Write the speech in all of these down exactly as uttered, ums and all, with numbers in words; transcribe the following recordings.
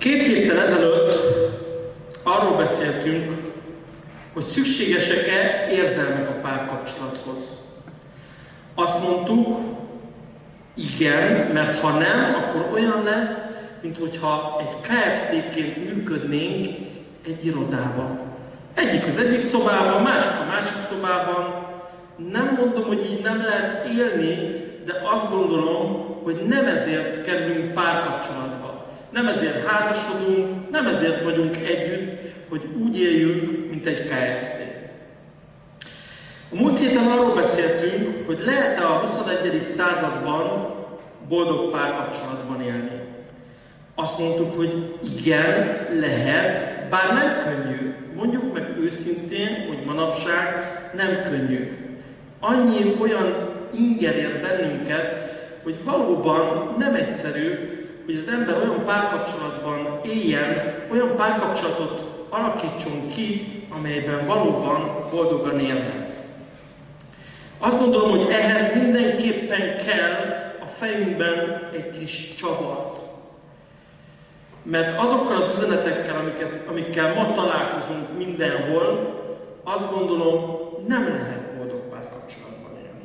Két héttel ezelőtt arról beszéltünk, hogy szükségesek-e érzelmek a párkapcsolathoz. Azt mondtuk, igen, mert ha nem, akkor olyan lesz, minthogyha egy ká ef té-ként működnénk egy irodában. Egyik az egyik szobában, másik a másik szobában. Nem mondom, hogy így nem lehet élni, de azt gondolom, hogy nem ezért kerülünk párkapcsolatba. Nem ezért házasodunk, nem ezért vagyunk együtt, hogy úgy éljünk, mint egy ká ef té. A múlt héten arról beszéltünk, hogy lehet-e a huszonegyedik században boldog párkapcsolatban élni. Azt mondtuk, hogy igen, lehet, bár nem könnyű. Mondjuk meg őszintén, hogy manapság nem könnyű. Annyi olyan inger ér bennünket, hogy valóban nem egyszerű, hogy az ember olyan párkapcsolatban éljen, olyan párkapcsolatot alakítson ki, amelyben valóban boldogan élhet. Azt gondolom, hogy ehhez mindenképpen kell a fejünkben egy kis csavart. Mert azokkal az üzenetekkel, amiket, amikkel ma találkozunk mindenhol, azt gondolom, nem lehet boldog párkapcsolatban élni.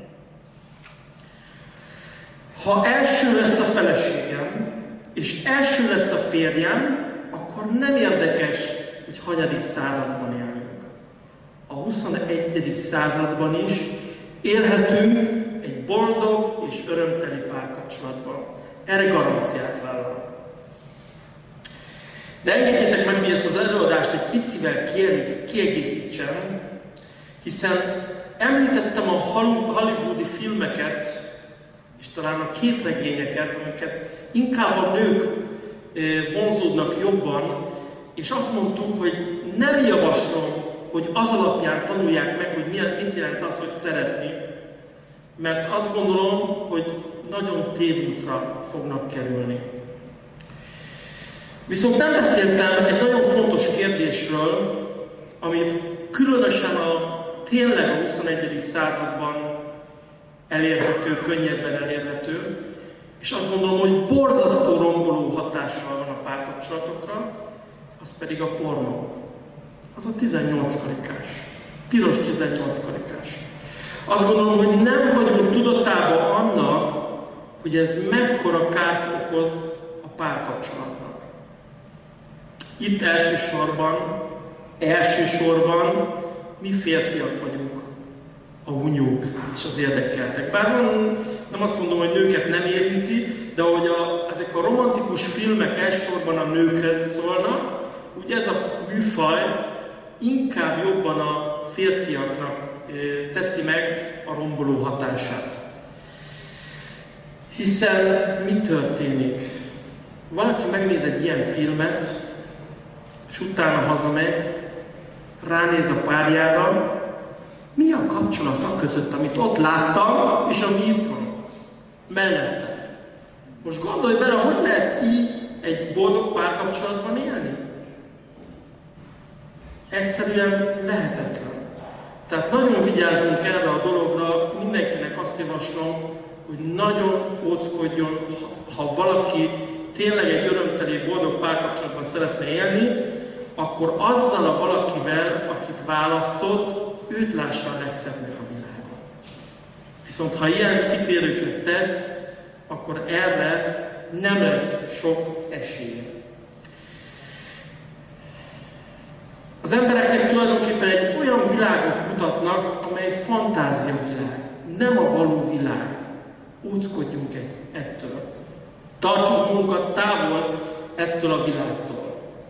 Ha első lesz a feleségem, és első lesz a férjem, akkor nem érdekes, hogy hanyadik században élünk. A huszonegyedik században is élhetünk egy boldog és örömteli párkapcsolatban. Erre garanciát vállalok. De engedjétek meg, hogy ezt az előadást egy picivel kiegészítsem, hiszen említettem a hollywoodi filmeket, és talán a képregényeket, amiket inkább a nők vonzódnak jobban, és azt mondtuk, hogy nem javaslom, hogy az alapján tanulják meg, hogy mit jelent az, hogy szeretni, mert azt gondolom, hogy nagyon tévútra fognak kerülni. Viszont nem beszéltem egy nagyon fontos kérdésről, ami különösen a tényleg a huszonegyedik században elérhető, könnyebben elérhető, és azt gondolom, hogy borzasztó romboló hatással van a párkapcsolatokra, az pedig a pornó. Az a tizennyolc karikás. Piros tizennyolc karikás. Azt gondolom, hogy nem vagyunk tudatában annak, hogy ez mekkora kárt okoz a párkapcsolatnak. Itt elsősorban, elsősorban mi férfiak vagyunk, a hunyók és az érdekeltek. Bár nem, nem azt mondom, hogy nőket nem érinti, de ahogy a, ezek a romantikus filmek elsősorban a nőkhez szólnak, úgy ez a műfaj inkább jobban a férfiaknak e, teszi meg a romboló hatását. Hiszen mi történik? Valaki megnéz egy ilyen filmet, és utána hazamegy, ránéz a párjára, mi a kapcsolat között, amit ott láttam, és ami itt van, mellette. Most gondolj bele, hogy lehet így egy boldog párkapcsolatban élni? Egyszerűen lehetetlen. Tehát nagyon vigyázzunk erre a dologra, mindenkinek azt javaslom, hogy nagyon óckodjon, ha valaki tényleg egy örömteli, boldog párkapcsolatban szeretne élni, akkor azzal a valakivel, akit választott, őt lássa a legszebbnek a világon. Viszont ha ilyen kitérőket tesz, akkor erre nem lesz sok esélye. Az embereknek tulajdonképpen egy olyan világot mutatnak, amely fantáziavilág, nem a való világ. Óckodjunk ettől. Tartsuk magunkat távol ettől a világtól.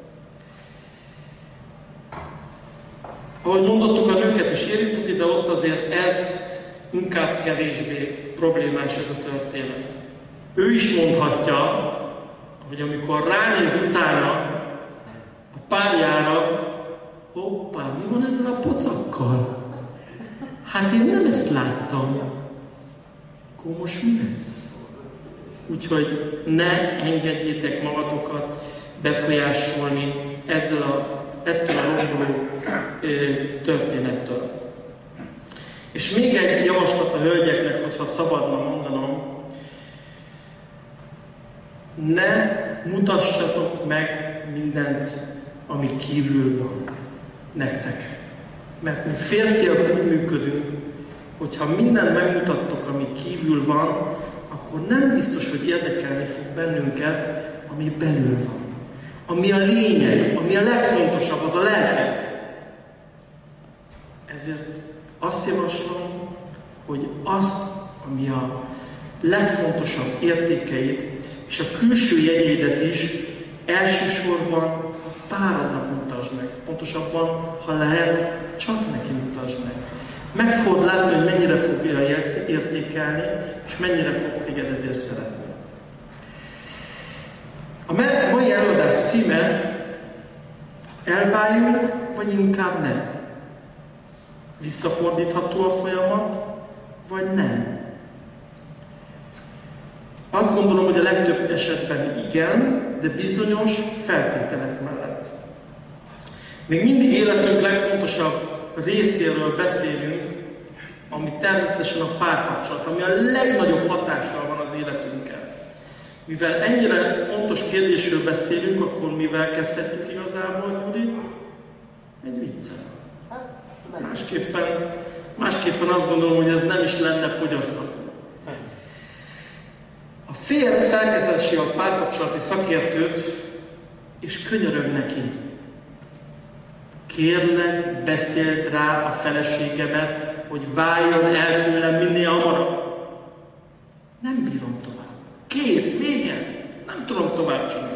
Ahogy mondottuk, a nőket is érintett, de ott azért ez inkább kevésbé problémás ez a történet. Ő is mondhatja, hogy amikor ránéz utána a párjára, hoppá, mi van ezzel a pocakkal? Hát én nem ezt láttam. Akkor most mi lesz? Úgyhogy ne engedjétek magatokat befolyásolni ezzel a, ettől a romboló történettől. És még egy javaslat a hölgyeknek, hogyha szabadna mondanom, ne mutassatok meg mindent, ami kívül van nektek. Mert mi férfiak úgy működünk, hogyha mindent megmutattok, ami kívül van, akkor nem biztos, hogy érdekelni fog bennünket, ami belül van. Ami a lényeg, ami a legfontosabb, az a lelked. Ezért azt javaslom, hogy azt, ami a legfontosabb értékeit és a külső jegyeidet is elsősorban a párodnak mutasd meg. Pontosabban, ha lehet, csak neki mutasd meg. Meg fogod látni, hogy mennyire fogja értékelni, és mennyire fog téged ezért szeretni. A mai előadás címe elváljunk, vagy inkább nem. Visszafordítható a folyamat, vagy nem. Azt gondolom, hogy a legtöbb esetben igen, de bizonyos feltételek mellett. Még mindig életünk legfontosabb részéről beszélünk, ami természetesen a párkapcsolat, ami a legnagyobb hatással van az életünkkel. Mivel ennyire fontos kérdésről beszélünk, akkor mivel kezdhetjük igazából, Gyuri? Egy viccel. Másképpen, másképpen azt gondolom, hogy ez nem is lenne fogyasztható. A férj felkezesi a párkapcsolati szakértőt, és könyörög neki. Kérlek, beszéld rá a feleségemet, hogy váljon el tőlem minél hamarabb. Nem bírom tovább. Kész, vége. Nem tudom tovább csinálni.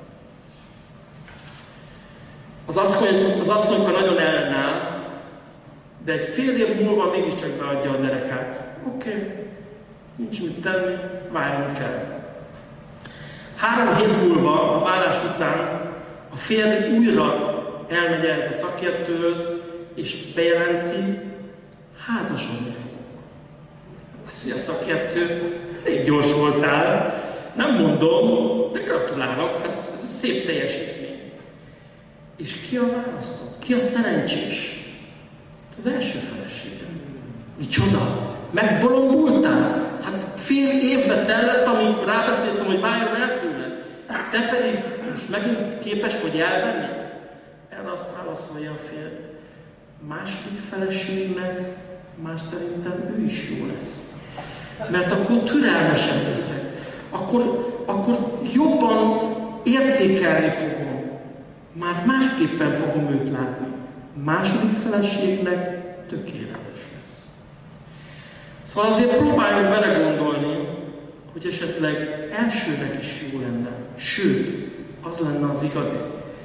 Az asszony, az asszonyka nagyon ellenáll, de egy fél év múlva mégiscsak beadja a derekát. Oké, okay. Nincs mit tenni, várjunk el. Három hét múlva, a vállás után a férj újra elmegy ehhez a szakértőhöz, és bejelenti, házasodni fogok. Azt mondja a szakértő, elég gyors voltál, nem mondom, de gratulálok, hát ez a szép teljesítmény. És ki a választott? Ki a szerencsés? Az első feleségem. Micsoda? Megbolondultál? Hát fél évbe tellett, amíg rábeszéltem, hogy váljon el tőle. Te pedig most megint képes vagy elvenni? Erre azt válaszolja a férj. Második feleségnek már szerintem ő is jó lesz. Mert akkor türelmesebb leszek. Akkor, akkor jobban értékelni fogom. Már másképpen fogom őt látni. Második feleségnek tökéletes lesz. Szóval azért próbáljunk belegondolni, hogy esetleg elsőnek is jó lenne. Sőt, az lenne az igazi.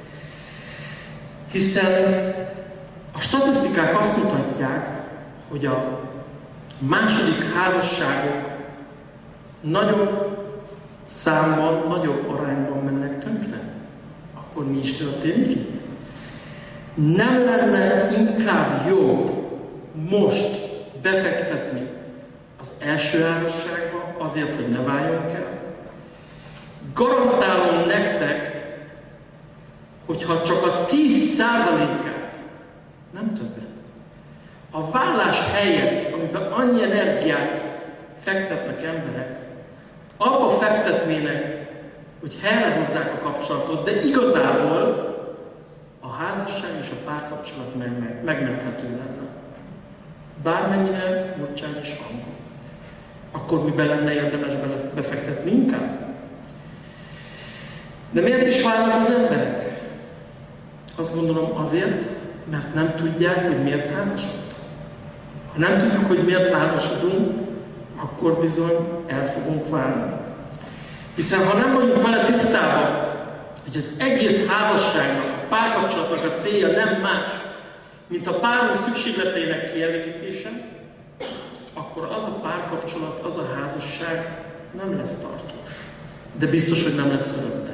Hiszen a statisztikák azt mutatják, hogy a második házasságok nagyobb számban, nagyobb arányban mennek tönkre. Akkor mi is történik itt? Nem lenne inkább jobb most befektetni az első házasságba azért, hogy ne váljon el? Garantálom nektek, hogyha csak a tíz százalékát, nem többet, a vállás helyett, amiben annyi energiát fektetnek emberek, abba fektetnének, hogy helyrehozzák a kapcsolatot, de igazából a házasság és a párkapcsolat meg, meg, megmenthető lenne. Bármennyire furcsán is hangzik. Akkor miben lenne érdemes befektetni inkább? De miért is válnak az emberek? Azt gondolom azért, mert nem tudják, hogy miért házasodtak. Ha nem tudjuk, hogy miért házasodunk, akkor bizony el fogunk válni. Hiszen ha nem vagyunk vele tisztában, hogy az egész házasságnak, a párkapcsolatnak a célja nem más, mint a párunk szükségleteinek kielégítése, akkor az a párkapcsolat, az a házasság nem lesz tartós. De biztos, hogy nem lesz örömteli.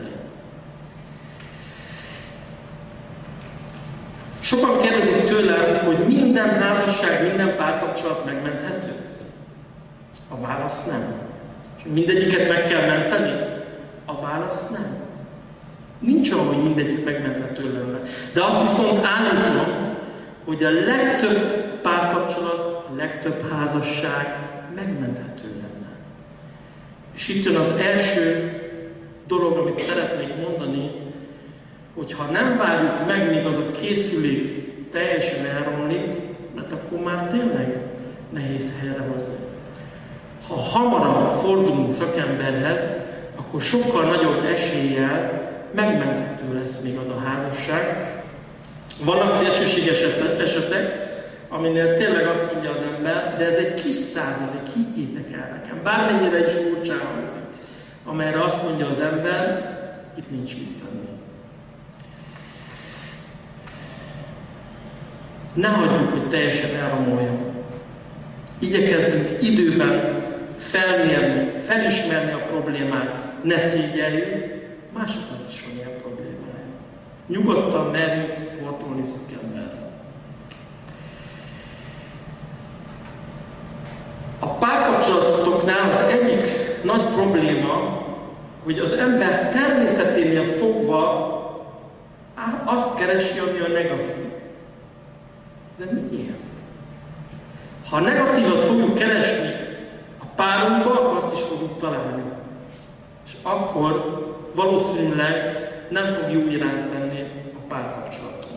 Sokan kérdezik tőlem, hogy minden házasság, minden párkapcsolat megmenthető? A válasz nem. És mindegyiket meg kell menteni? A válasz nem. Nincs olyan, hogy mindegyik megmenthető lenne. De azt viszont állítom, hogy a legtöbb párkapcsolat, a legtöbb házasság megmenthető lenne. És itt jön az első dolog, amit szeretnék mondani, hogyha nem várjuk meg, míg az a készülék teljesen elromlik, mert akkor már tényleg nehéz helyre hozni. Ha hamarabb fordulunk szakemberhez, akkor sokkal nagyobb eséllyel megmenthető lesz még az a házasság. Vannak szélsőséges esetek, aminél tényleg azt mondja az ember, de ez egy kis százalék, higgyétek el nekem, bármennyire is furcsán hangzik, amelyre azt mondja az ember, itt nincs mit tenni. Ne hagyjuk, hogy teljesen elromoljon. Igyekezzünk időben felmérni, felismerni a problémát, ne szégyeljük, másoknak is van ilyen problémája. Nyugodtan merjünk fordulni szakemberre. A párkapcsolatoknál az egyik nagy probléma, hogy az ember természeténél fogva azt keresi, ami a negatív. De miért? Ha a negatívat fogjuk keresni a párunkba, akkor azt is fogjuk találni. És akkor valószínűleg nem fog jó irányt venni a párkapcsolaton.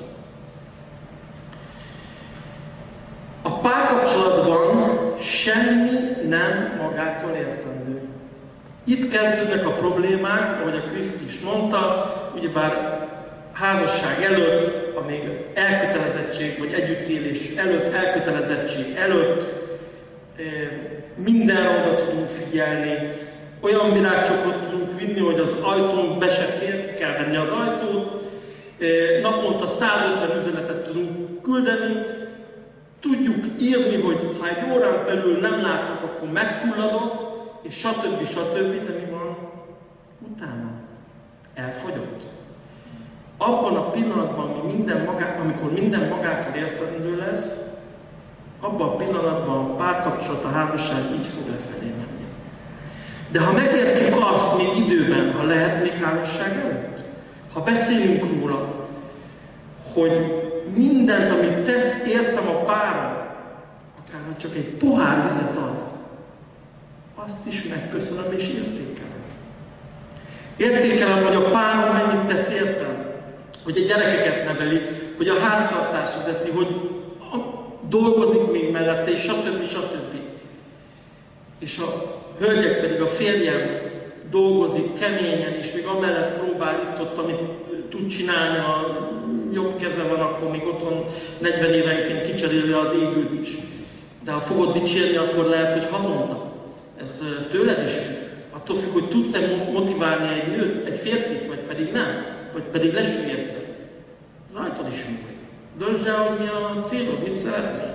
A párkapcsolatban semmi nem magától értendő. Itt kezdődnek a problémák, ahogy a Kriszt is mondta, ugyebár házasság előtt, amíg elkötelezettség vagy együttélés előtt, elkötelezettség előtt mindenre oda tudunk figyelni, olyan virágcsokrot tudunk vinni, hogy az ajtónk be se fér, kell venni az ajtót, naponta százötven üzenetet tudunk küldeni, tudjuk írni, hogy ha egy órán belül nem látok, akkor megfulladok, és stb. stb. De mi van utána? Elfogyott. Abban a pillanatban, ami minden magá, amikor minden magától értendő lesz, abban a pillanatban a párkapcsolat, a házasság így fog lefelé menni. De ha megértjük azt még időben, ha lehet még házasság előtt, ha beszélünk róla, hogy mindent, amit tesz, értem a párom, akár csak egy pohár vizet ad, azt is megköszönöm és értékelem. Értékelem, hogy a párom mennyit tesz értem, hogy a gyerekeket neveli, hogy a háztartást vezeti, hogy dolgozik még mellette, és stb. stb. És a hölgyek pedig, a férjem dolgozik keményen, és még amellett próbál itt-ott, amit tud csinálni, a jobb keze van, akkor még otthon negyven évenként kicseréli az égőt is. De ha fogod dicsérni, akkor lehet, hogy havonta. Ez tőled is függ. Attól függ, hogy tudsz-e motiválni egy nőt, egy férfit, vagy pedig nem. Vagy pedig lesülyezted. Rajtad is múlik. Döntsd el, hogy mi a célod, mit szeretnél.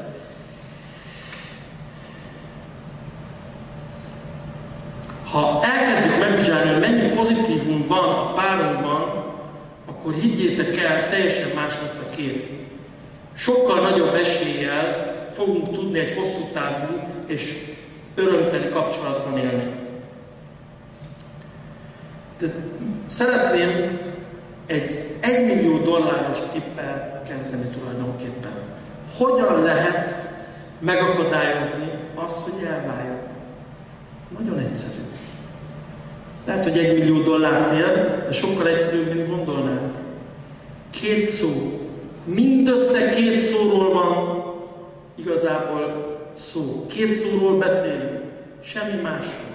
Ha elkezdjük megvizsgálni, hogy mennyi pozitívum van a párunkban, akkor higgyétek el, teljesen más lesz a kép. Sokkal nagyobb eséllyel fogunk tudni egy hosszú távú és örömteli kapcsolatban élni. De szeretném egy egymillió dolláros tippel kezdeni tulajdonképpen. Hogyan lehet megakadályozni azt, hogy elváljuk? Nagyon egyszerű. Lehet, hogy egy millió dollárt ér, de sokkal egyszerűbb, mint gondolnánk. Két szó. Mindössze két szóról van igazából szó. Két szóról beszélünk. Semmi másról.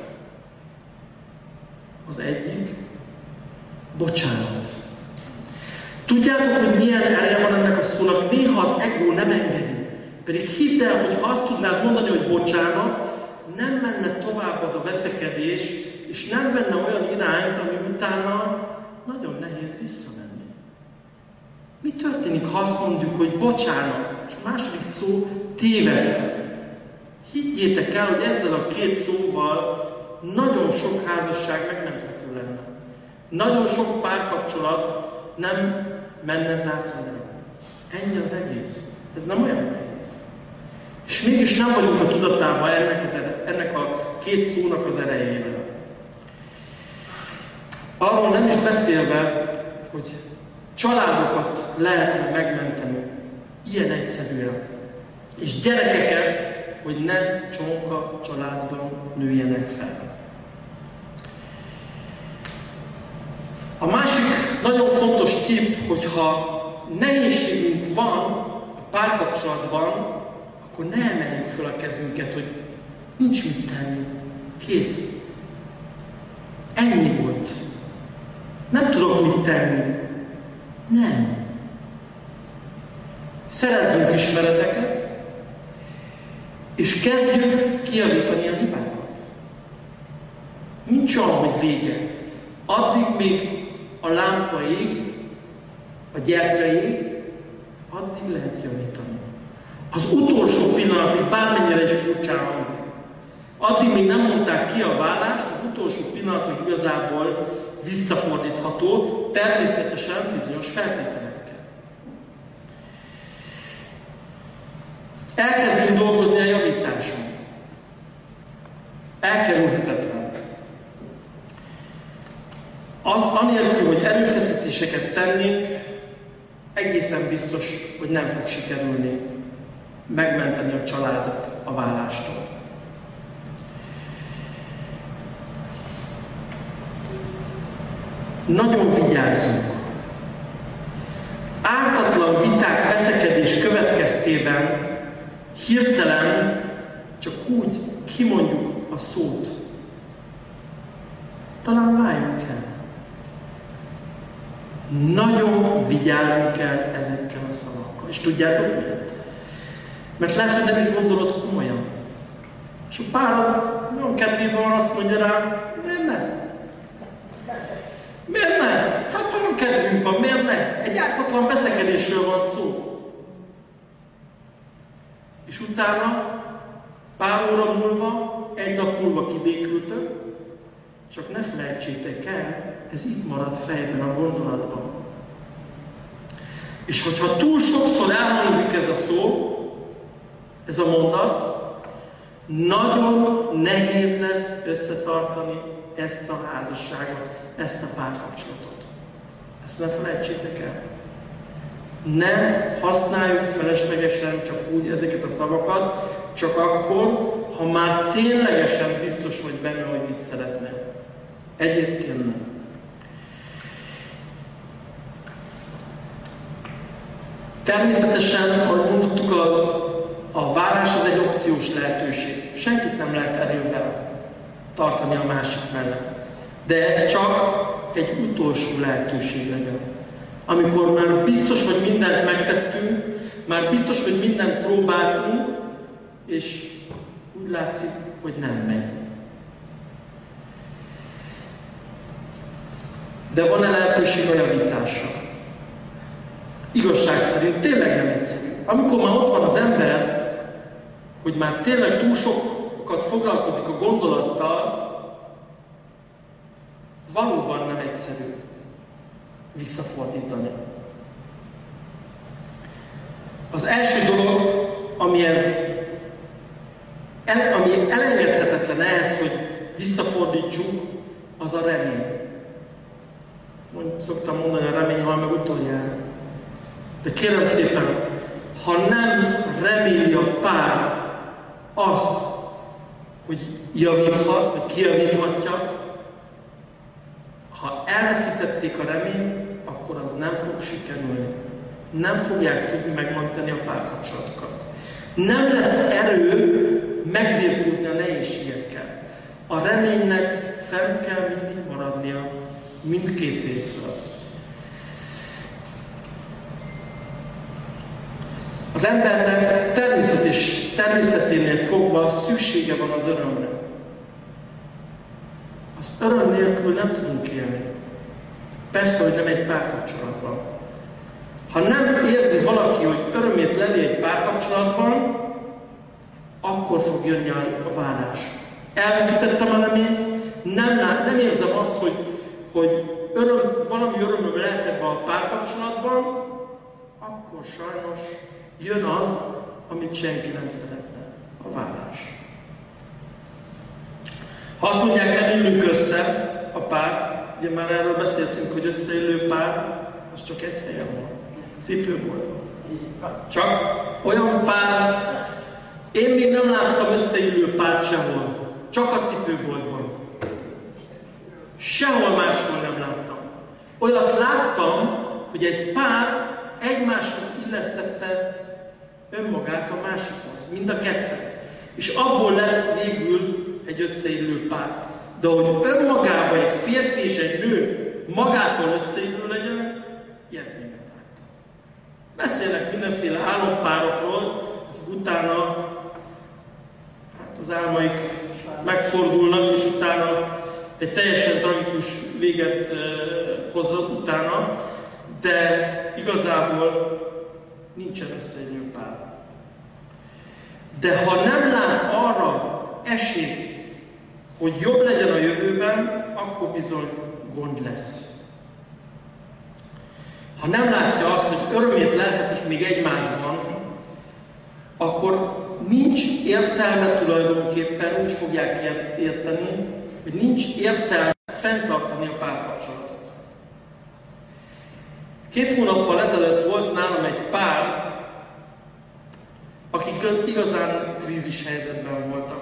Az egyik, bocsánat. Tudjátok, hogy milyen ereje van ennek a szónak? Néha az ego nem engedi. Pedig hidd el, hogy ha azt tudnád mondani, hogy bocsánat, nem menne tovább az a veszekedés, és nem menne olyan irányt, ami utána nagyon nehéz visszamenni. Mi történik, ha azt mondjuk, hogy bocsánat, és a második szó tévedtem? Higgyétek el, hogy ezzel a két szóval nagyon sok házasság megmenthető lenne. Nagyon sok párkapcsolat nem menne zátonyra. Ennyi az egész. Ez nem olyan nehéz. És mégis nem vagyunk a tudatában ennek, az ere, ennek a két szónak az erejével. Arról nem is beszélve, hogy családokat lehetne megmenteni ilyen egyszerűen. És gyerekeket, hogy ne csonka családban nőjenek fel. A másik nagyon fontos tipp, hogyha nehézségünk van a párkapcsolatban, akkor ne emeljük fel a kezünket, hogy nincs mit tenni. Kész. Ennyi volt. Nem tudok mit tenni. Nem. Szerezzünk ismereteket, és kezdjük kijavítani a hibákat. Nincs olyan, hogy vége. Addig még a lámpa ég, a gyertya ég, addig lehet javítani. Az utolsó pillanatig, bármennyire egy furcsán hangzik, addig még nem mondták ki a vállást, az utolsó pillanatig igazából visszafordítható, természetesen bizonyos feltételekkel. Elkezdünk dolgozni a javításon. Elkerülhetetlen. Anélkül, hogy erőfeszítéseket tennénk, egészen biztos, hogy nem fog sikerülni megmenteni a családot a vállástól. Nagyon vigyázzunk! Ártatlan viták, veszekedés következtében hirtelen csak úgy kimondjuk a szót. Talán váljunk el. Nagyon vigyázni kell ezekkel a szavakkal. És tudjátok miért? Mert lehet, hogy nem is gondolod komolyan. És a párod nagyon kedvében van, azt mondja rá, miért ne? Miért ne? Hát van kedvünk van, miért ne? Egy ártatlan veszekedésről van szó. És utána pár óra múlva, egy nap múlva kibékültök, csak ne felejtsétek el, ez itt marad fejben a gondolatban. És hogyha túl sokszor elhangzik ez a szó, ez a mondat, nagyon nehéz lesz összetartani ezt a házasságot, ezt a párkapcsolatot. Ezt ne felejtsétek el. Ne használjuk feleslegesen csak úgy ezeket a szavakat, csak akkor, ha már ténylegesen biztos vagy benne, hogy mit szeretnél. Egyébként nem. Természetesen, ahogy mondtuk, a, a várás az egy opciós lehetőség. Senkit nem lehet erővel tartani a másik mellett. De ez csak egy utolsó lehetőség legyen. Amikor már biztos, hogy mindent megtettünk, már biztos, hogy mindent próbáltunk, és úgy látszik, hogy nem megy. De van-e lehetőség a javításra? Igazság szerint tényleg nem egyszerű. Amikor már ott van az ember, hogy már tényleg túl sokat foglalkozik a gondolattal, valóban nem egyszerű visszafordítani. Az első dolog, ami, ez, el, ami elengedhetetlen ehhez, hogy visszafordítsuk, az a remény. Mond, szoktam mondani, a remény hal meg utoljára. De kérem szépen, ha nem reméli a pár azt, hogy javíthat, hogy kijavíthatja, ha elveszítették a reményt, akkor az nem fog sikerülni. Nem fogják tudni megmenteni a párkapcsolatokat. Nem lesz erő megbirkózni a nehézségekkel. A reménynek fent kell mindig maradnia mindkét részről. Az embernek természetes, természeténél fogva szüksége van az örömre. Az öröm nélkül nem tudunk élni. Persze, hogy nem egy párkapcsolatban. Ha nem érzi valaki, hogy örömét leli egy párkapcsolatban, akkor fog jönni a válás. Elveszítettem a reményt, nem, nem érzem azt, hogy, hogy öröm, valami örömöm lehet ebben a párkapcsolatban, akkor sajnos jön az, amit senki nem szeretne, a válás. Ha azt mondják, nem ülünk össze a pár, ugye már erről beszéltünk, hogy összeillő pár, az csak egy helyen van, cipőboltban. Csak olyan pár, én még nem láttam összeillő párt sehol, csak a cipőboltban. Sehol máshol nem láttam. Olyat láttam, hogy egy pár egymáshoz illesztette önmagát a másikhoz, mind a ketten. És abból lett végül egy összeillő pár. De hogy önmagában egy férfi és egy nő magától összeillő legyen, ilyet még nem láttam. Beszélnek mindenféle álompárokról, akik utána hát az álmaik megfordulnak, és utána egy teljesen tragikus véget uh, hozza utána, de igazából nincsen összeillő pár. De ha nem lát arra esélyt, hogy jobb legyen a jövőben, akkor bizony gond lesz. Ha nem látja azt, hogy örömét lelhetik még egymásban, akkor nincs értelme tulajdonképpen, úgy fogják érteni, hogy nincs értelme fenntartani a párkapcsolatot. Két hónappal ezelőtt volt nálam egy pár, akik igazán krízis helyzetben voltak.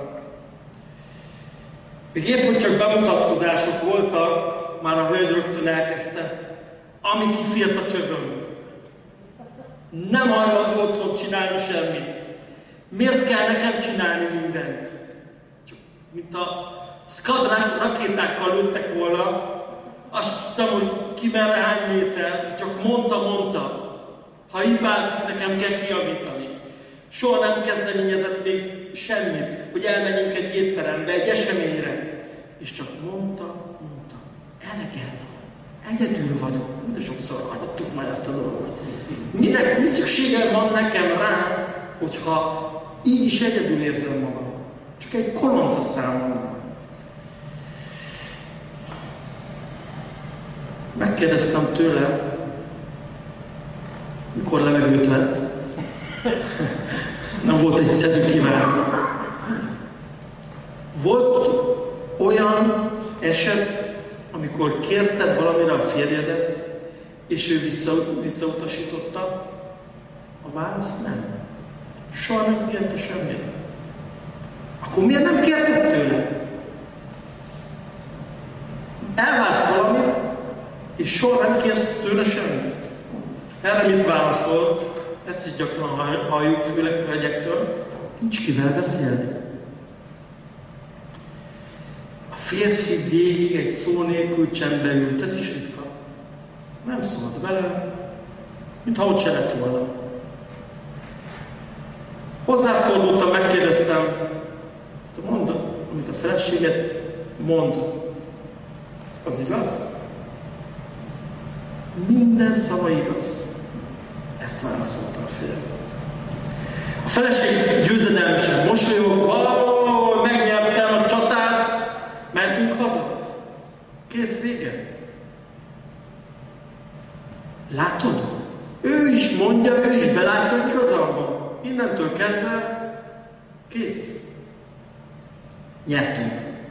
Még épp, hogy csak bemutatkozások voltak, már a hölgy rögtön elkezdte, ami kifért a csövön. Nem hajlandó otthon csinálni semmit. Miért kell nekem csinálni mindent? Csak mint a szkad rakétákkal lőttek volna, azt tudtam, hogy ki merre hány méter, csak mondta, mondta. Ha hibázik, nekem kell kijavítani. Soha nem kezdeményezett még semmit, hogy elmenjünk egy étterembe, egy eseményre. És csak mondta, mondta, elegem van, egyedül vagyok. De sokszor hallottuk már ezt a dolgot. Minek, mi szükségem van nekem rá, hogyha így is egyedül érzem magam. Csak egy kolonca számomra. Megkérdeztem tőle, mikor levegőt vett. Nem volt egyszerű kívánni. Volt olyan eset, amikor kérted valamire a férjedet, és ő vissza, visszautasította? A válasz nem. Soha nem kérte semmit. Akkor miért nem kérted tőle? Elvársz valamit, és soha nem kérsz tőle semmit. Erre mit válaszol? Ezt is gyakran halljuk, főleg hölgyektől. Nincs kivel beszélni. A férfi végig egy szó nélkül csendbe ült, ez is ritka. Nem szólt vele, mintha ott se lett volna. Hozzáfordultam, megkérdeztem, te mondd, amit a feleséged mond, az igaz? Minden szava igaz. Ezt válaszolta a férj. A feleség győzedelmesen mosolyog, ó, megnyertem a csatát, mentünk haza. Kész, vége. Látod? Ő is mondja, ő is belátja, hogy igazam van. Innentől kezdve kész. Nyertünk.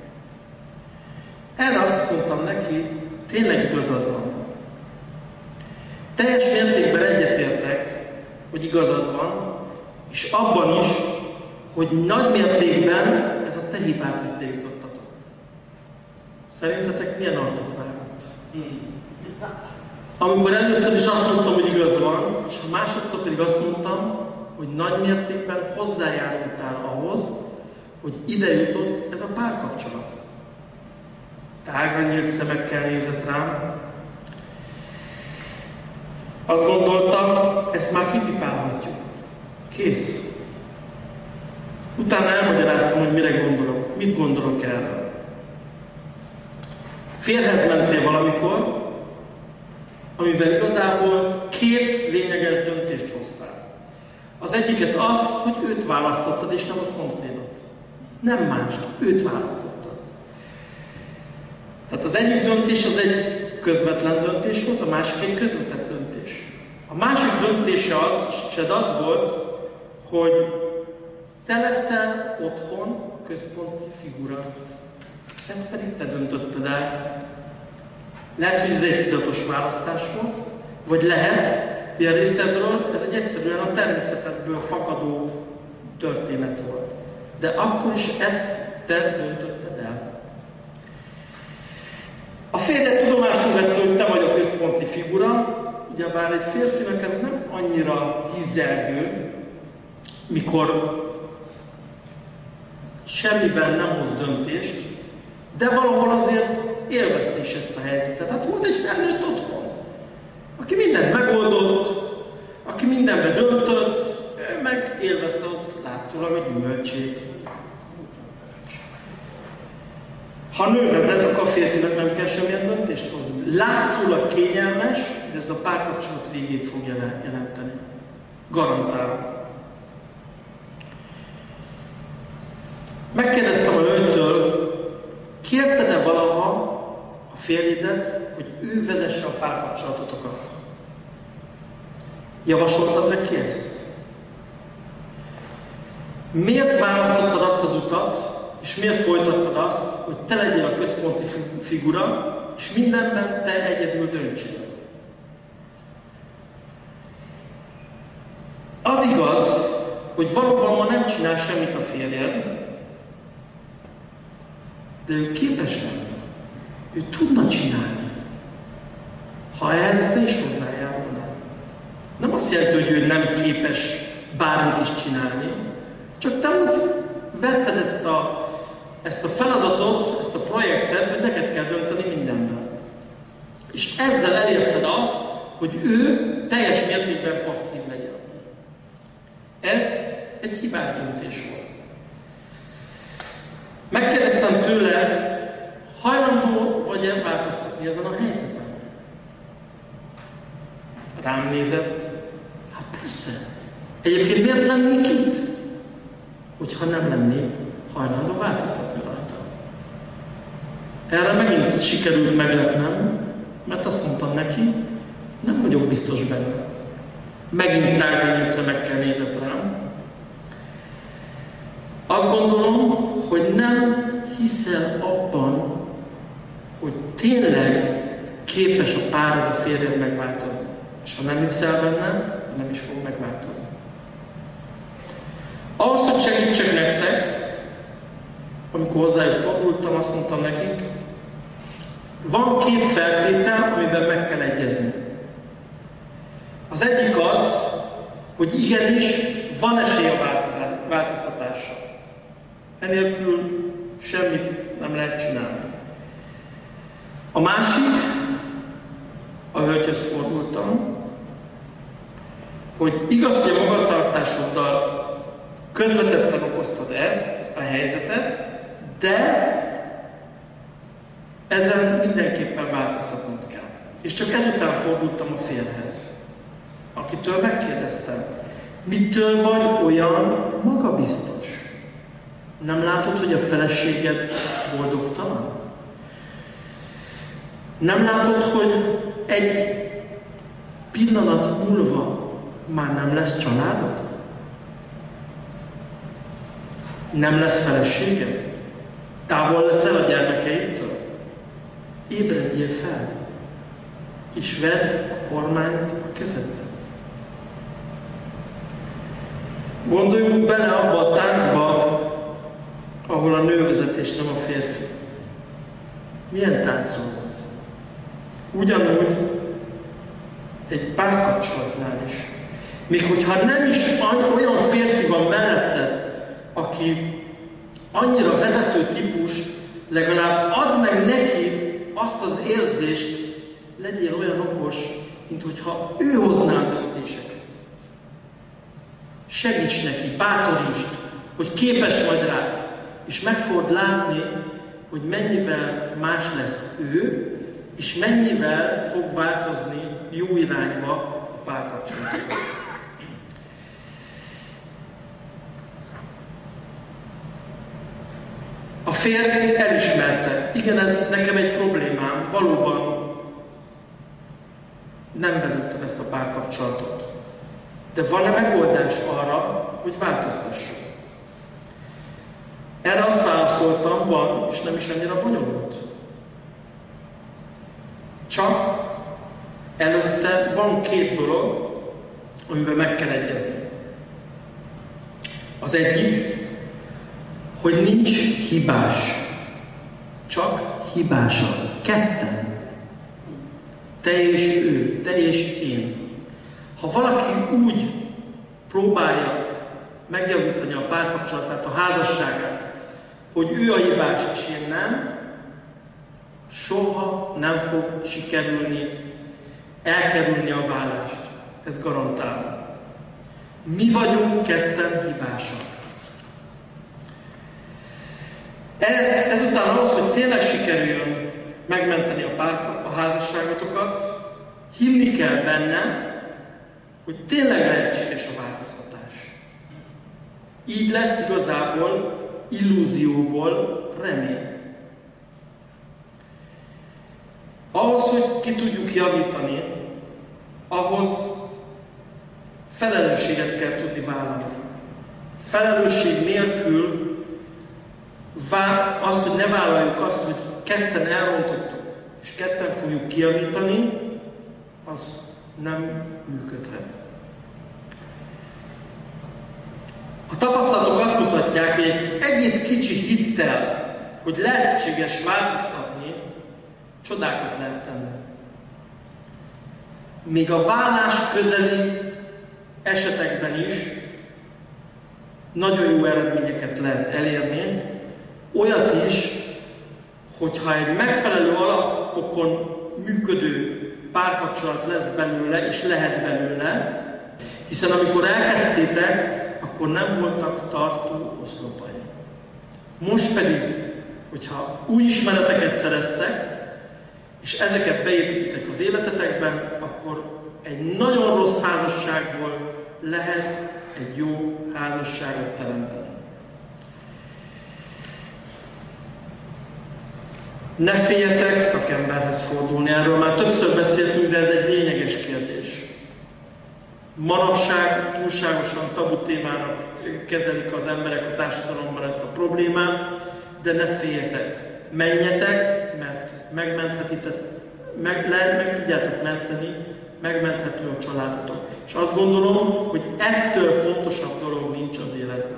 Erre azt mondtam neki, tényleg igazad van. Teljes mértékben egyetértek, hogy igazad van, és abban is, hogy nagy mértékben ez a te hibád, hogy te jutottatok. Szerintetek milyen arcot vágott? Amikor először is azt mondtam, hogy igaz van, és a másodszor pedig azt mondtam, hogy nagy mértékben hozzájárultál ahhoz, hogy ide jutott ez a párkapcsolat. Tágra nyílt szemekkel nézett rám. Azt gondoltam, ezt már kipipálhatjuk. Kész. Utána elmagyaráztam, hogy mire gondolok. Mit gondolok erről. Férhez mentél valamikor, amivel igazából két lényeges döntést hoztál. Az egyiket az, hogy őt választottad, és nem a szomszédot. Nem más, őt választottad. Tehát az egyik döntés az egy közvetlen döntés volt, a másik egy közvetett döntés. A másik döntése az volt, hogy te leszel otthon a központi figura. Ezt pedig te döntötted el. Lehet, hogy ez egy tudatos választás volt, vagy lehet, hogy a részedről ez egy egyszerűen a természetedből fakadó történet volt. De akkor is ezt te döntötted el. A férjed tudomásul vett, hogy te vagy a központi figura, ugyebár egy férfinak ez nem annyira hízelgő, mikor semmiben nem hoz döntést, de valahol azért élvezte is ezt a helyzetet. Hát volt egy felnőtt otthon, aki mindent megoldott, aki mindenbe döntött, ő meg élvezte ott látszólag a gyümölcsét. Ha nő vezet, akkor a férfinak nem kell semmilyen döntést hozni. Látszólag kényelmes, de ez a párkapcsolat végét fog jelenteni. Garantálom. Megkérdeztem a hölgytől, kérted-e valaha a férjedet, hogy ő vezesse a párkapcsolatotokat? Javasoltad neki ezt? Miért választottad azt az utat, és miért folytattad azt, hogy te legyél a központi figura, és mindenben te egyedül döntsél? Az igaz, hogy valóban ma nem csinál semmit a férjed, de ő képes lenne. Ő tudna csinálni. Ha ehhez te is hozzájárulnál. Nem azt jelenti, hogy ő nem képes bármit is csinálni, csak te úgy vetted ezt a, ezt a feladatot, ezt a projektet, hogy neked kell dönteni mindenben. És ezzel elérted azt, hogy ő teljes mértékben passzív legyen. Ez egy hibás döntés volt. Megkérdeztem tőle, hajlandó vagy-e változtatni ezen a helyzeten? Rám nézett, hát persze. Egyébként miért lennék itt, hogyha nem lennék hajlandó változtatni rajta? Erre megint sikerült meglepnem, mert azt mondtam neki, nem vagyok biztos benne. Megint tárgyalni szemekkel nézett rám. Azt gondolom, hogy nem hiszel abban, hogy tényleg képes a párod, a férjed megváltozni. És ha nem hiszel benne, akkor nem is fog megváltozni. Ahhoz, hogy segítsek nektek, amikor hozzájuk fordultam, azt mondtam nekik, van két feltétel, amiben meg kell egyezni. Az egyik az, hogy igenis van esély a változtatásra. Enélkül semmit nem lehet csinálni. A másik, a hölgyhöz fordultam, hogy igaz, hogy a magatartásoddal közvetetten okoztad ezt a helyzetet, de ezen mindenképpen változtatnod kell. És csak ezután fordultam a férjhez, akitől megkérdeztem, mitől vagy olyan magabiztos? Nem látod, hogy a feleséged boldogtalan? Nem látod, hogy egy pillanat múlva már nem lesz családod? Nem lesz feleséged? Távol leszel a gyermekeitől? Ébredjél fel, és vedd a kormányt a kezedbe. Gondoljunk bele abba a táncba, ahol a nő vezet és nem a férfi. Milyen táncról van szó? Ugyanúgy egy párkapcsolatnál is. Még hogyha nem is olyan férfi van melletted, aki annyira vezető típus, legalább add meg neki azt az érzést, legyél olyan okos, mint hogyha ő hozná a döntéseket. Segíts neki, bátorítsd, hogy képes vagy rá, és meg fogod látni, hogy mennyivel más lesz ő, és mennyivel fog változni jó irányba a párkapcsolatot. A férj elismerte, igen, ez nekem egy problémám, valóban nem vezettem ezt a párkapcsolatot. De van-e megoldás arra, hogy változtassuk? Erre azt válaszoltam, van, és nem is annyira bonyolult. Csak előtte van két dolog, amiben meg kell egyezni. Az egyik, hogy nincs hibás, csak hibásabb. Ketten. Te és ő, te és én. Ha valaki úgy próbálja megjavítani a párkapcsolatát, a házasságát, hogy ő a hibás és én nem, soha nem fog sikerülni elkerülni a válást. Ez garantálom. Mi vagyunk ketten hibásak. Ez, ezután ahhoz, hogy tényleg sikerüljön megmenteni a, pár, a házasságotokat, hinni kell benne, hogy tényleg lehetséges a változtatás. Így lesz igazából illúzióból remény. Ahhoz, hogy ki tudjuk javítani, ahhoz felelősséget kell tudni vállalni. Felelősség nélkül az, hogy ne vállaljuk azt, hogy ketten elrontottuk, és ketten fogjuk kijavítani, az nem működhet. A tapasztalatok azt mutatják, hogy egy egész kicsi hittel, hogy lehetséges változtatni, csodákat lehet tenni. Még a válás közeli esetekben is nagyon jó eredményeket lehet elérni, olyat is, hogyha egy megfelelő alapokon működő párkapcsolat lesz belőle, és lehet belőle, hiszen amikor elkezdtétek, akkor nem voltak tartó oszlopai. Most pedig, hogyha új ismereteket szereztek, és ezeket beépítitek az életetekben, akkor egy nagyon rossz házasságból lehet egy jó házasságot teremteni. Ne féljetek szakemberhez fordulni, erről már többször beszéltünk, de ez egy lényeges kérdés. Manapság túlságosan tabu témának kezelik az emberek a társadalomban ezt a problémát, de ne féljetek. Menjetek, mert megmenthetitek, meg, lehet, meg tudjátok menteni, megmenthető a családotok. És azt gondolom, hogy ettől fontosabb dolog nincs az életben.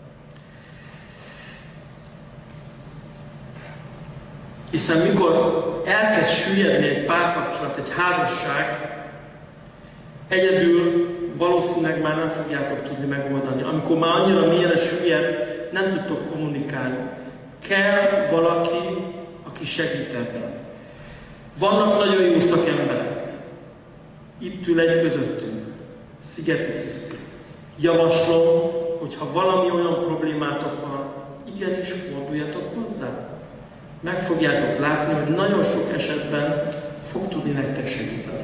Hiszen mikor elkezd süllyedni egy párkapcsolat, egy házasság, egyedül valószínűleg már nem fogjátok tudni megoldani. Amikor már annyira mélyre süllyed, nem tudtok kommunikálni. Kell valaki, aki segít ebben. Vannak nagyon jó szakemberek. Itt ül egy közöttünk. Szigeti Kriszti. Javaslom, hogy ha valami olyan problémátok van, igenis forduljatok hozzá. Meg fogjátok látni, hogy nagyon sok esetben fog tudni nektek segíteni.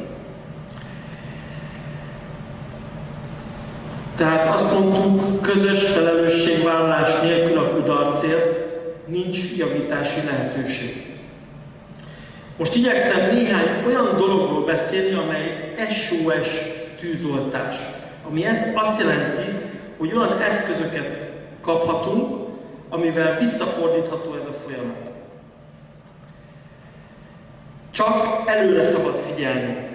Tehát azt mondtuk, közös felelősségvállalás nélkül a kudarcért nincs javítási lehetőség. Most igyekszem néhány olyan dologról beszélni, amely es o es tűzoltás. Ami ezt azt jelenti, hogy olyan eszközöket kaphatunk, amivel visszafordítható ez a folyamat. Csak előre szabad figyelnünk.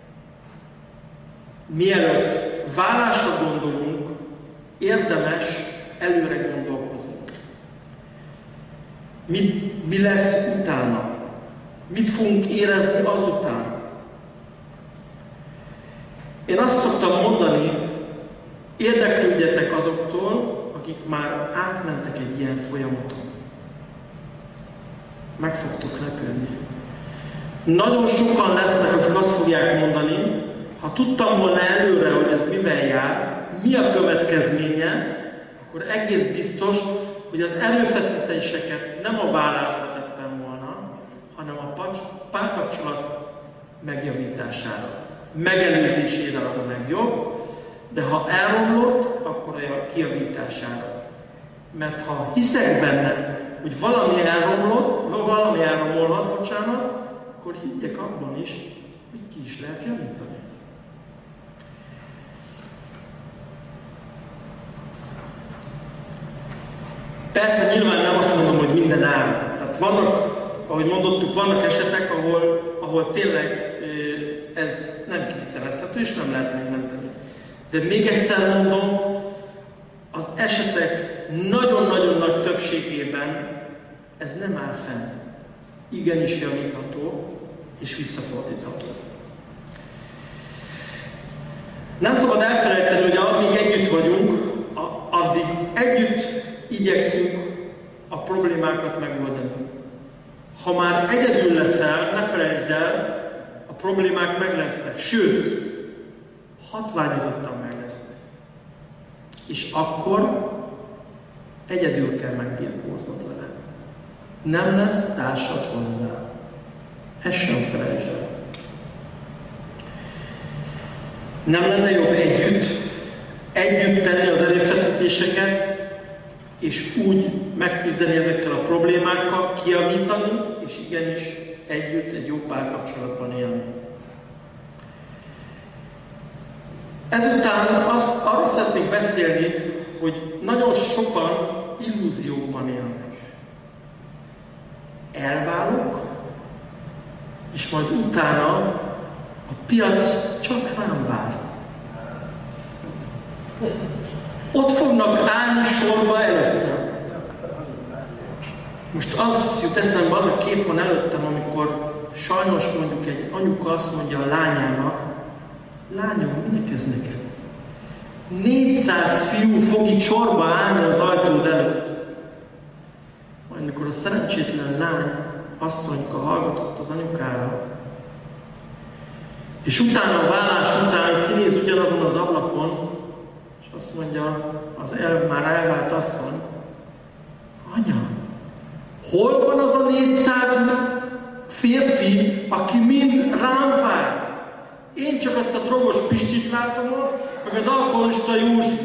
Mielőtt válásra gondolunk, érdemes előre gondolkozni. Mi, mi lesz utána? Mit fogunk érezni azután? Én azt szoktam mondani, érdeklődjetek azoktól, akik már átmentek egy ilyen folyamaton. Meg fogtok lepődni. Nagyon sokan lesznek, akik azt fogják mondani, ha tudtam volna előre, hogy ez mivel jár, mi a következménye, akkor egész biztos, hogy az erőfeszítéseket nem a válásra tettem volna, hanem a párkapcsolat megjavítására, megelőzésére az a legjobb, de ha elromlott, akkor a kijavítására. Mert ha hiszek benne, hogy valami elromlott, valami elromolhat, bocsánat, akkor higgyek abban is, hogy ki is lehet javítani. Persze nyilván nem azt mondom, hogy minden áll. Tehát vannak, ahogy mondottuk, vannak esetek, ahol, ahol tényleg ez nem kivitelezhető, és nem lehet megmenteni. De még egyszer mondom, az esetek nagyon-nagyon nagy többségében ez nem áll fenn. Igenis javítható, és visszafordítható. Nem szabad elfelejteni, hogy amíg együtt vagyunk, addig együtt igyekszünk a problémákat megoldani. Ha már egyedül leszel, ne felejtsd el, a problémák meg lesznek. Sőt, hatványozottan meg lesznek. És akkor egyedül kell megbirkóznod vele. Nem lesz társad hozzá. Ezt sem felejtsd el. Nem lenne jobb együtt, együtt tenni az erőfeszítéseket, és úgy megküzdeni ezekkel a problémákkal, kijavítani, és igenis együtt egy jó párkapcsolatban élni. Ezután azt, arról szeretnék beszélni, hogy nagyon sokan illúziókban élnek. Elválok, és majd utána a piac csak rám vár. Ott fognak állni sorba előttem. Most az jut eszembe, az a kép van előttem, amikor sajnos mondjuk egy anyuka azt mondja a lányának, lányom, minek ez neked? négyszáz fiú fog itt sorba állni az ajtód előtt. Majd amikor a szerencsétlen lány, asszonyka hallgatott az anyukára, és utána a vállás után kinéz ugyanazon az ablakon, és azt mondja az el, már elvált asszony, anya, hol van az a négyszáz férfi, aki mind rám vár? Én csak azt a drogos Pistit látom ott, meg az alkoholista Józsi.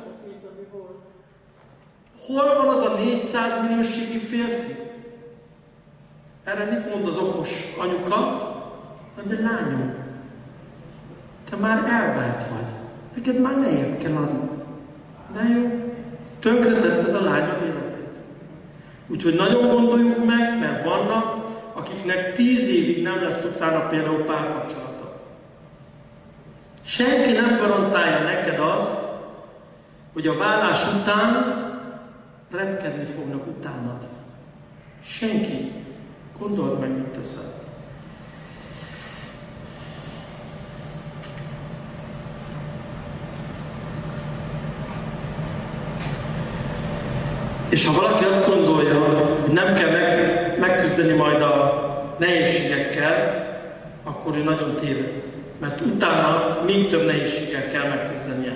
Hol van az a négyszáz minőségi férfi? Erre mit mond az okos anyuka? De lányom, te már elvált vagy. Neked már lejjebb kell adni. De jó, tönkretetted a lányod életét. Úgyhogy nagyon gondoljuk meg, mert vannak, akiknek tíz évig nem lesz utána például párkapcsolata. Senki nem garantálja neked azt, hogy a vállás után repkedni fognak utánad. Senki. Gondold meg, mit teszed. És ha valaki azt gondolja, hogy nem kell meg, megküzdeni majd a nehézségekkel, akkor ő nagyon téved. Mert utána még több nehézséggel kell megküzdenie.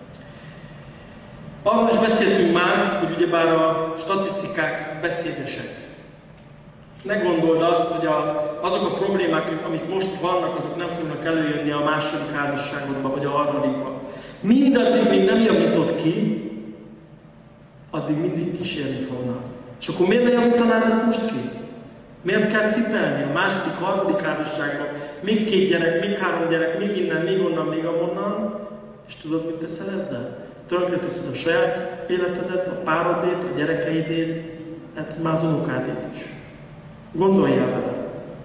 Arról is beszéltünk már, hogy ugyebár a statisztikák beszédesek. Ne gondold azt, hogy a, azok a problémák, amik most vannak, azok nem fognak előjönni a második házasságodba, vagy a harmadikba. Mindaddig még nem javított ki, addig mindig kísérni fognak. És akkor miért ne javítanál ezt most ki? Miért kell cipelni a második, harmadik házasságban? Még két gyerek, még három gyerek, még innen, még onnan, még abonnan. És tudod, mit teszel ezzel? Tönkreteszed a saját életedet, a párodét, a gyerekeidét, hát már az unokádét is. Gondoljál vele.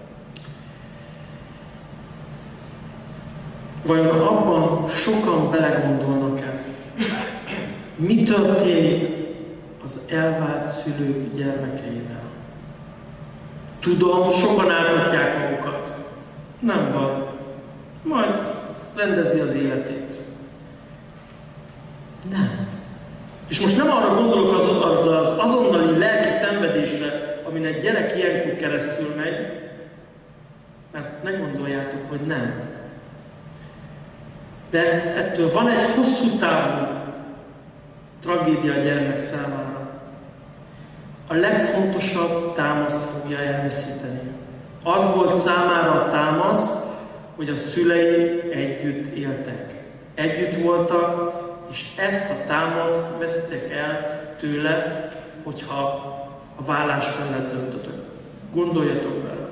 Vajon abban sokan belegondolnak-e? Mi történik az elvált szülők gyermekeivel? Tudom, sokan átadják magukat. Nem van. Majd rendezi az életét. Nem. És most nem arra gondolok az, az, az azonnali lelki szenvedésre, amin egy gyerek ilyenkor keresztül megy, mert ne gondoljátok, hogy nem. De ettől van egy hosszú távú tragédia a gyermek számára. A legfontosabb támaszt fogja elveszíteni. Az volt számára a támasz, hogy a szülei együtt éltek. Együtt voltak, és ezt a támaszt veszitek el tőle, hogyha a vállás mellett döntötök. Gondoljatok bele.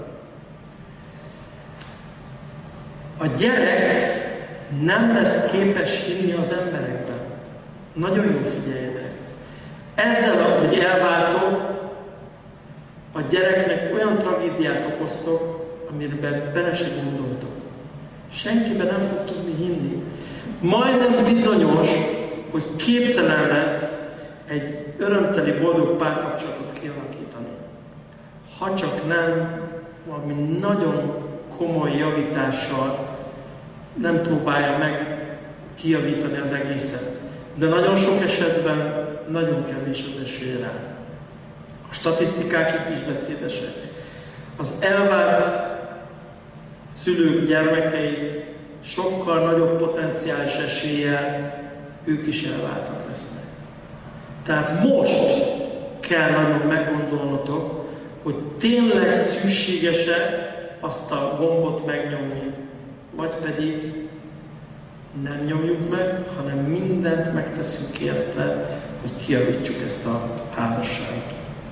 A gyerek nem lesz képes hinni az emberekben. Nagyon jól figyeljetek. Ezzel, hogy elváltok, a gyereknek olyan tragédiát okoztok, amiben bele se gondoltok. Senkiben nem fog tudni hinni. Majdnem bizonyos, hogy képtelen lesz egy örömteli, boldog párkapcsolatot kialakítani. Ha csak nem valami nagyon komoly javítással nem próbálja meg kijavítani az egészet. De nagyon sok esetben nagyon kevés az esély rá. A statisztikák itt is beszédesek. Az elvált szülők gyermekei sokkal nagyobb potenciális eséllyel ők is elváltak lesznek. Tehát most kell nagyon meggondolnotok, hogy tényleg szükséges-e azt a gombot megnyomni, vagy pedig nem nyomjuk meg, hanem mindent megteszünk érte, hogy kijavítsuk ezt a házasságot.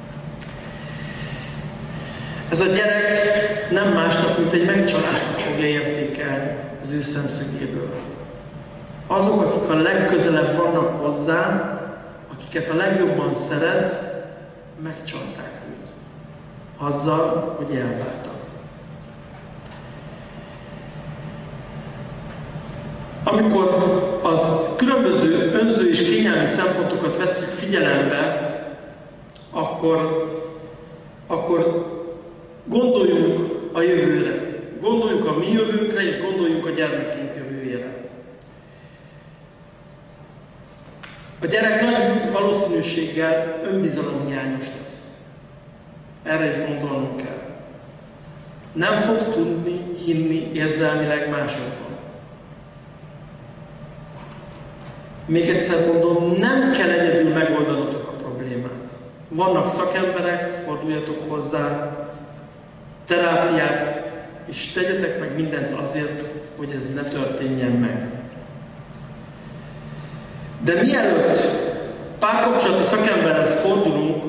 Ez a gyerek nem másnak, mint egy megcsalásnak fogja értékelni az ő szemszögéből. Azok, akik a legközelebb vannak hozzá, akiket a legjobban szeret, megcsalták őt. Azzal, hogy elváltak. Amikor az különböző önző és kényelmi szempontokat vesszük figyelembe, akkor, akkor gondoljunk a jövőre. Gondoljunk a mi jövőnkre, és gondoljunk a gyermekeink jövőjére. A gyerek nagy valószínűséggel önbizalomhiányos lesz. Erre is gondolnunk kell. Nem fog tudni hinni érzelmileg másokban. Még egyszer mondom, nem kell egyedül megoldanotok a problémát. Vannak szakemberek, forduljatok hozzá, terápiát, és tegyetek meg mindent azért, hogy ez ne történjen meg. De mielőtt párkapcsolati szakemberhez fordulunk,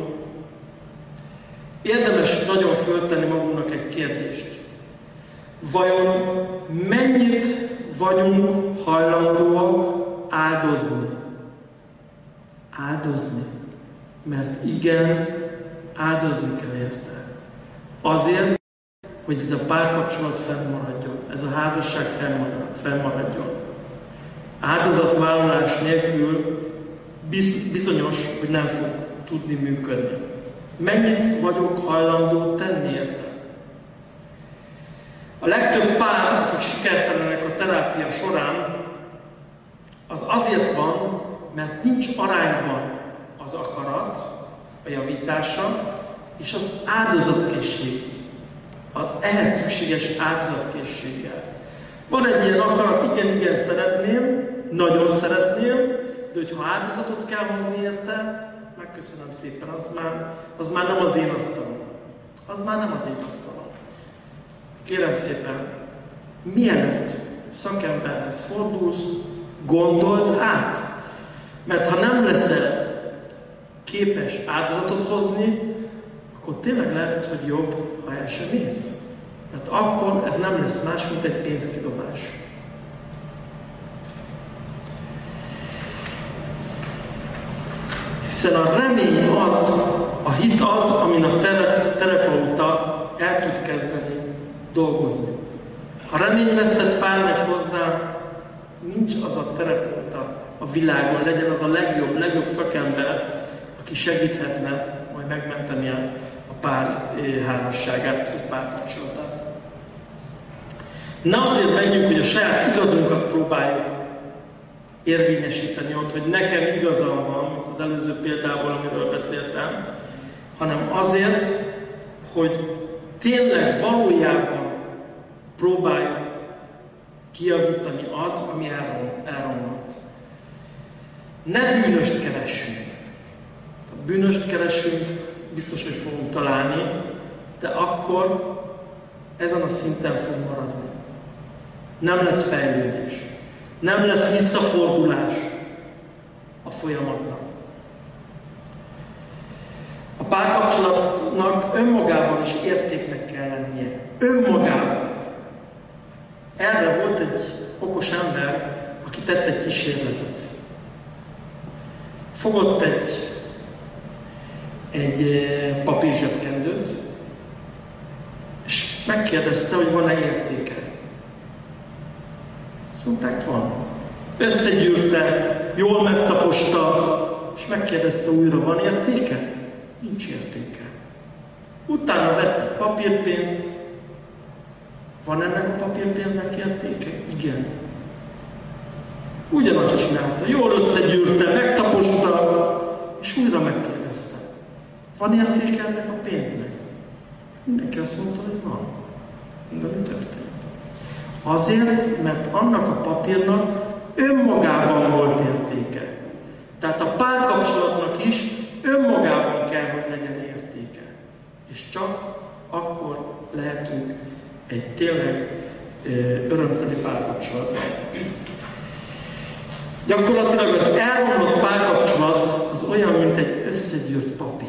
érdemes nagyon föltenni magunknak egy kérdést. Vajon mennyit vagyunk hajlandóak áldozni? Áldozni. Mert igen, áldozni kell érte. Azért, hogy ez a párkapcsolat fennmaradjon, ez a házasság fennmaradjon. Áldozatvállalás nélkül bizonyos, hogy nem fog tudni működni. Mennyit vagyok hajlandó tenni érte? A legtöbb pár, akik sikertelenek a terápia során, az azért van, mert nincs arányban az akarat, a javítása, és az áldozatkészség, az ehhez szükséges áldozatkészséggel. Van egy ilyen akarat, igen, igen, szeretném, nagyon szeretném, de hogyha áldozatot kell hozni érte, megköszönöm szépen, az már, az már nem az én asztalom. Az már nem az én asztalom. Kérem szépen, mielőtt szakemberhez fordulsz, gondold át. Mert ha nem leszel képes áldozatot hozni, akkor tényleg lehet, hogy jobb, ha el sem mész. Mert akkor ez nem lesz más, mint egy pénzkidobás. Hiszen a remény az, a hit az, amin a terapeuta el tud kezdeni dolgozni. Ha reményvesztett pár megy hozzá, nincs az a terapeuta a világon, legyen az a legjobb, legjobb szakember, aki segíthetne majd megmenteni a pár házasságát, vagy párkapcsolatát. Ne azért menjünk, hogy a saját igazunkat próbáljuk érvényesíteni ott, hogy nekem igazam van, mint az előző példából, amiről beszéltem, hanem azért, hogy tényleg valójában próbáljuk kijavítani az, ami elromlott. Ne bűnöst keressünk. Ha bűnöst keresünk, biztos, hogy fogunk találni, de akkor ezen a szinten fog maradni. Nem lesz fejlődés. Nem lesz visszafordulás a folyamatnak. A párkapcsolatnak önmagában is értéknek kell lennie. Önmagában. Erre volt egy okos ember, aki tett egy kísérletet. Fogott egy, egy papírzsebkendőt, és megkérdezte, hogy van-e értéke. Azt mondták, van. Összegyűrte, jól megtaposta, és megkérdezte újra, van értéke? Nincs értéke. Utána vett egy papírpénzt, Van ennek a papírpénznek értéke? Igen. Ugyanazt csinálta. Jól összegyűrte, megtaposta, és újra megkérdezte. Van értéke ennek a pénznek? Mindenki azt mondta, hogy van. De mi történt? Azért, mert annak a papírnak önmagában volt értéke. Tehát a párkapcsolatnak is önmagában kell, hogy legyen értéke. És csak akkor lehetünk egy tényleg örömteli párkapcsolatban. Gyakorlatilag az elromlott párkapcsolat az olyan, mint egy összegyűrt papír.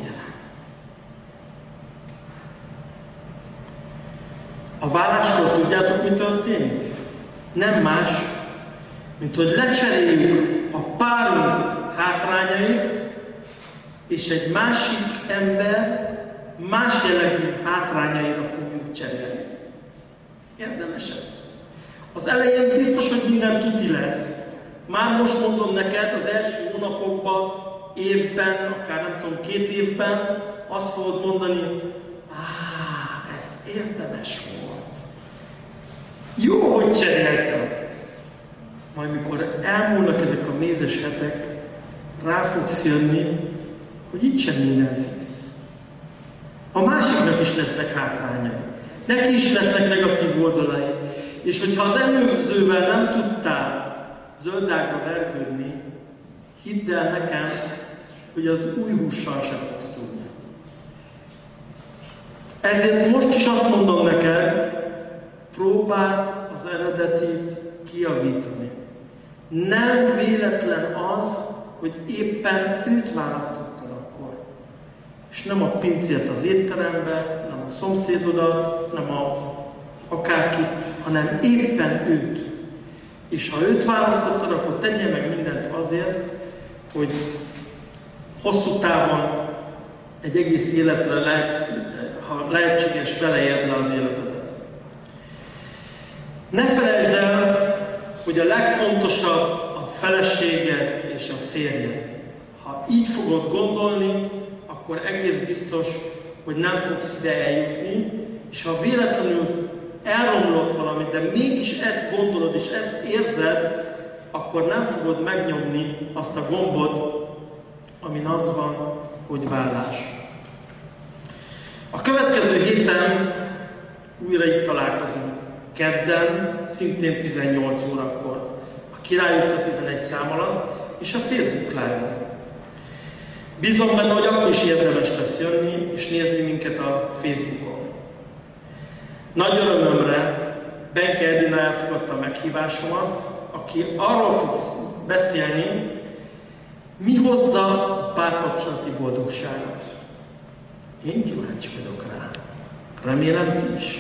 A válláskor tudjátok, mi történik? Nem más, mint hogy lecseréljük a párunk hátrányait, és egy másik ember más jellegű hátrányaira fogjuk cserélni. Érdemes ez. Az elején biztos, hogy minden tuti lesz. Már most mondom neked, az első hónapokban, évben, akár nem tudom, két évben azt fogod mondani, áh, ez érdemes volt. Jó, hogy cseréltem. Majd mikor elmúlnak ezek a mézes hetek, rá fogsz jönni, hogy itt sem minden fix. A másiknak is lesznek hátrányai. Neki is lesznek negatív oldalai. És hogyha az előzővel nem tudtál zöldágra vergődni, hidd el nekem, hogy az új hússal sem fogsz tudni. Ezért most is azt mondom neked, próbáld az eredetit kijavítani. Nem véletlen az, hogy éppen őt választottad akkor. És nem a pincért az étterembe, nem a szomszédodat, nem a akárkit, hanem éppen őt. És ha őt választottad, akkor tegyél meg mindent azért, hogy hosszú távon egy egész életre, le, ha lehetséges, vele érd le az életedet. Ne felejtsd el, hogy a legfontosabb a feleséged és a férjed. Ha így fogod gondolni, akkor egész biztos, hogy nem fogsz ide eljutni, és ha véletlenül elromlott valamit, de mégis ezt gondolod és ezt érzed, akkor nem fogod megnyomni azt a gombot, amin az van, hogy vállás. A következő héten újra itt találkozunk. Kedden, szintén tizennyolc órakor. A Király utca tizenegy szám alatt, és a Facebook Live-on. Bízom benne, hogy akkor is érdemes lesz jönni, és nézni minket a Facebookon. Nagy örömömre Benke Edina elfogadta a meghívásomat, aki arról fog beszélni, mi hozza a párkapcsolati boldogságot. Én kíváncsi vagyok rá. Remélem ti is.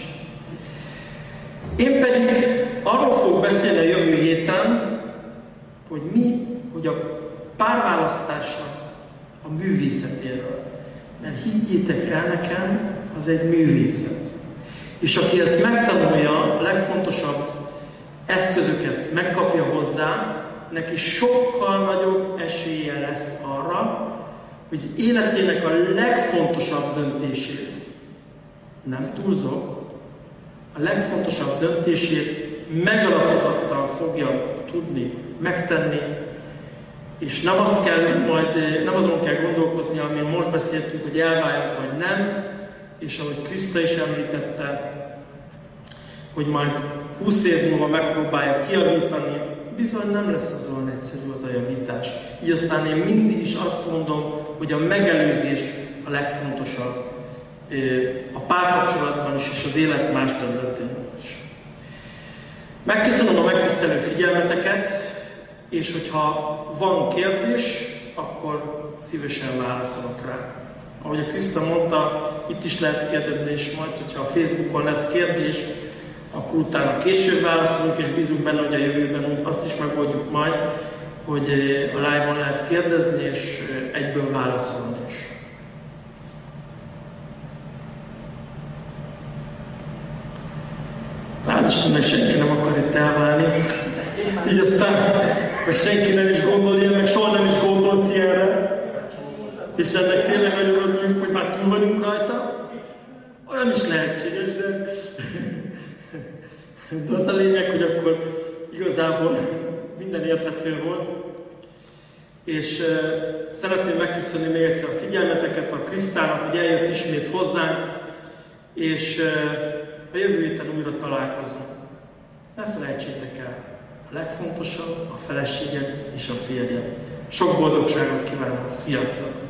Én pedig arról fogok beszélni a jövő héten, hogy mi, hogy a párválasztásnak a művészetéről. Mert higgyétek el nekem, az egy művészet. És aki ezt megtanulja, a legfontosabb eszközöket megkapja hozzá, neki sokkal nagyobb esélye lesz arra, hogy életének a legfontosabb döntését, nem túlzok, a legfontosabb döntését megalapozattal fogja tudni megtenni, és nem, azt kell, majd, nem azon kell gondolkozni, amin most beszéltünk, hogy elváljuk vagy nem, és ahogy Kriszta is említette, hogy majd húsz év múlva megpróbálja kijavítani, bizony nem lesz az olyan egyszerű az a javítás. Így aztán én mindig is azt mondom, hogy a megelőzés a legfontosabb a párkapcsolatban is, és az élet más területén is. Megköszönöm a megtisztelő figyelmeteket, és hogyha van kérdés, akkor szívesen válaszolok rá. Ahogy a Kriszta mondta, itt is lehet kérdezni, és majd, hogyha a Facebookon lesz kérdés, akkor utána később válaszolunk, és bízunk benne, hogy a jövőben azt is megoldjuk majd, hogy a live-on lehet kérdezni, és egyből válaszolni is. Hál' Istennek senki nem akar itt elválni. Így aztán, meg senki nem is gondol ilyen, meg soha nem is gondolt ilyenre. És ennek tényleg nagyon örülünk, hogy már túl vagyunk rajta. Olyan is lehetséges, de De az a lényeg, hogy akkor igazából minden érthető volt. És uh, szeretném megköszönni még egyszer a figyelmeteket a Krisztának, hogy eljött ismét hozzánk, és uh, a jövő héten újra találkozunk. Ne felejtsétek el, a legfontosabb a feleséged és a férjed. Sok boldogságot kívánok! Sziasztok!